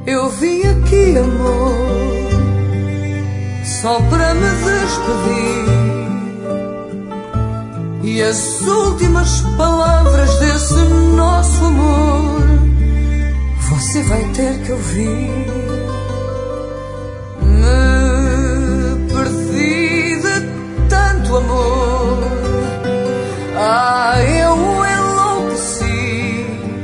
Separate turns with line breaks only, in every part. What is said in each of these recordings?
Eu vim aqui, amor, só para me despedir. E as últimas palavras desse nosso amor você vai ter que ouvir. Me perdi de tanto amor, eu enlouqueci.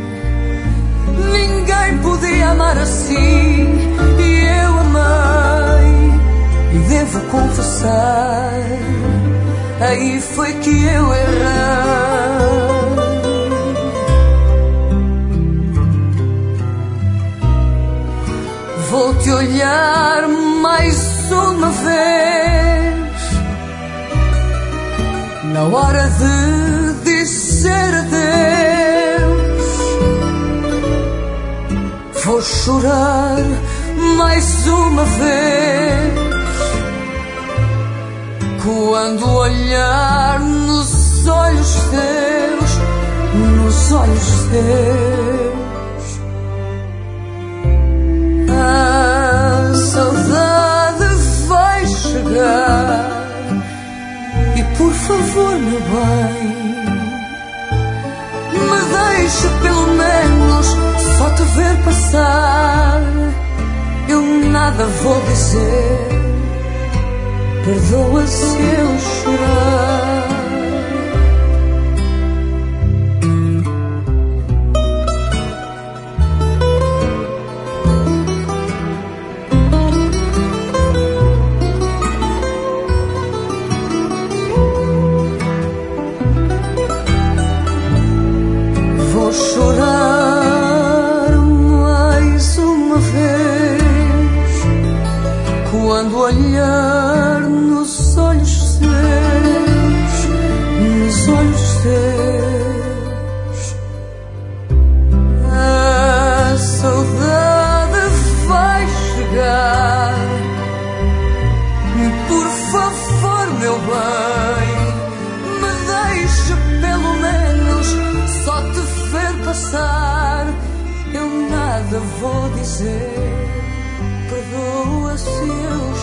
Ninguém podia amar assim, e eu amei. E devo confessar, aí foi que eu errei. Vou-te olhar mais uma vez, na hora de dizer adeus. Vou chorar mais uma vez, quando olhar nos olhos teus, nos olhos teus. A saudade vai chegar, e por favor, meu bem, me deixe pelo menos só te ver passar. Eu nada vou dizer, perdoa se eu chorar. Vou chorar mais uma vez, quando olhar nos olhos teus, nos olhos teus. A saudade vai chegar, por favor, meu bem, me deixe pelo menos só te ver passar. Eu nada vou dizer, perdoa se eu